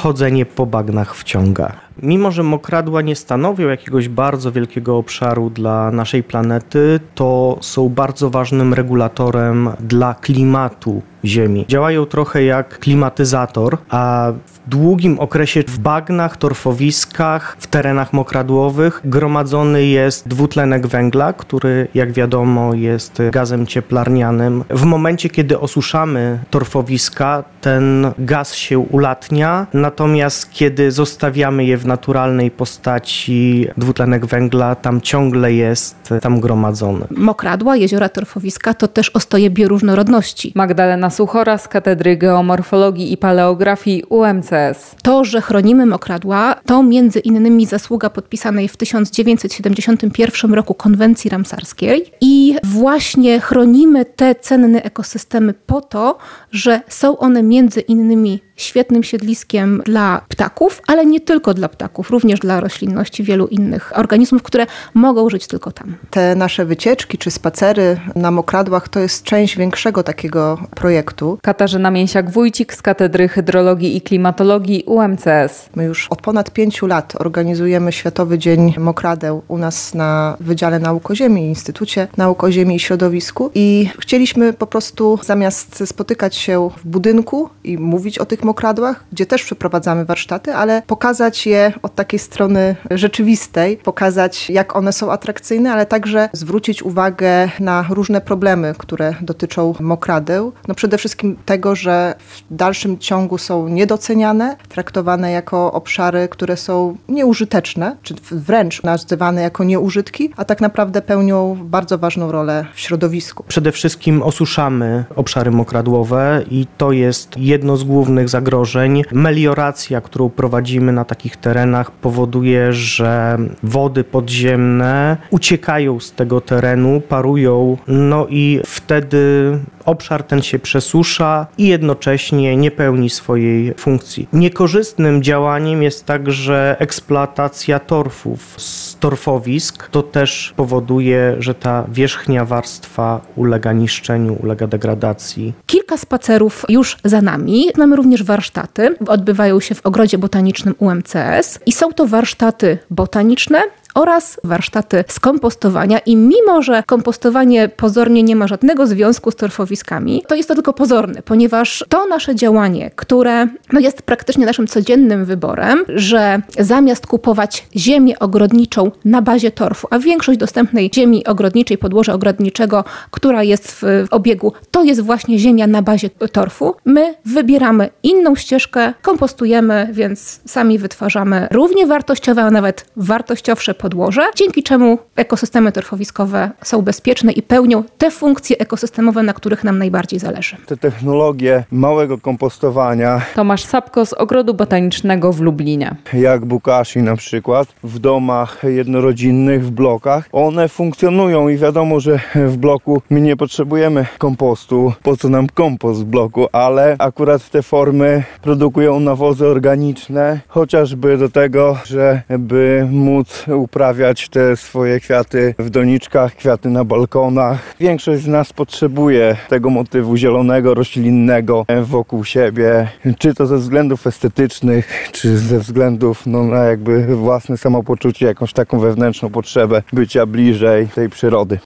chodzenie po bagnach wciąga. Mimo że mokradła nie stanowią jakiegoś bardzo wielkiego obszaru dla naszej planety, to są bardzo ważnym regulatorem dla klimatu Ziemi. Działają trochę jak klimatyzator, a w długim okresie w bagnach, torfowiskach, w terenach mokradłowych gromadzony jest dwutlenek węgla, który jak wiadomo jest gazem cieplarnianym. W momencie, kiedy osuszamy torfowiska, ten gaz się ulatnia, natomiast kiedy zostawiamy je w naturalnej postaci, dwutlenek węgla tam ciągle jest tam gromadzony. Mokradła, jeziora, torfowiska to też ostoje bioróżnorodności. Magdalena Suchora z Katedry Geomorfologii i Paleografii UMCS. To, że chronimy mokradła, to między innymi zasługa podpisanej w 1971 roku konwencji ramsarskiej i właśnie chronimy te cenne ekosystemy po to, że są one między innymi świetnym siedliskiem dla ptaków, ale nie tylko dla ptaków, również dla roślinności, wielu innych organizmów, które mogą żyć tylko tam. Te nasze wycieczki czy spacery na mokradłach to jest część większego takiego projektu. Katarzyna Mięsiak-Wójcik z Katedry Hydrologii i Klimatologii UMCS. My już od ponad 5 lat organizujemy Światowy Dzień Mokradeł u nas na Wydziale Nauk o Ziemi, Instytucie Nauk o Ziemi i Środowisku i chcieliśmy po prostu zamiast spotykać się w budynku i mówić o tych mokradłach, gdzie też przeprowadzamy warsztaty, ale pokazać je od takiej strony rzeczywistej, pokazać jak one są atrakcyjne, ale także zwrócić uwagę na różne problemy, które dotyczą mokradeł. No przede wszystkim tego, że w dalszym ciągu są niedoceniane, traktowane jako obszary, które są nieużyteczne, czy wręcz nazywane jako nieużytki, a tak naprawdę pełnią bardzo ważną rolę w środowisku. Przede wszystkim osuszamy obszary mokradłowe i to jest jedno z głównych zagrożeń. Melioracja, którą prowadzimy na takich terenach, powoduje, że wody podziemne uciekają z tego terenu, parują, no i wtedy obszar ten się przesusza i jednocześnie nie pełni swojej funkcji. Niekorzystnym działaniem jest także eksploatacja torfów z torfowisk. To też powoduje, że ta wierzchnia warstwa ulega niszczeniu, ulega degradacji. Kilka spacerów już za nami. Mamy również warsztaty. Odbywają się w Ogrodzie Botanicznym UMCS i są to warsztaty botaniczne oraz warsztaty z kompostowania i mimo, że kompostowanie pozornie nie ma żadnego związku z torfowiskami, to jest to tylko pozorne, ponieważ to nasze działanie, które jest praktycznie naszym codziennym wyborem, że zamiast kupować ziemię ogrodniczą na bazie torfu, a większość dostępnej ziemi ogrodniczej, podłoża ogrodniczego, która jest w obiegu, to jest właśnie ziemia na bazie torfu, my wybieramy inną ścieżkę, kompostujemy, więc sami wytwarzamy równie wartościowe, a nawet wartościowsze podłoże, dzięki czemu ekosystemy torfowiskowe są bezpieczne i pełnią te funkcje ekosystemowe, na których nam najbardziej zależy. Te technologie małego kompostowania, Tomasz Sapko z Ogrodu Botanicznego w Lublinie. jak Bukashi na przykład, w domach jednorodzinnych, w blokach, one funkcjonują i wiadomo, że w bloku my nie potrzebujemy kompostu, po co nam kompost w bloku, ale akurat te formy produkują nawozy organiczne, chociażby do tego, żeby móc uprawiać te swoje kwiaty w doniczkach, kwiaty na balkonach. Większość z nas potrzebuje tego motywu zielonego, roślinnego wokół siebie, czy to ze względów estetycznych, czy ze względów na jakby własne samopoczucie, jakąś taką wewnętrzną potrzebę bycia bliżej tej przyrody.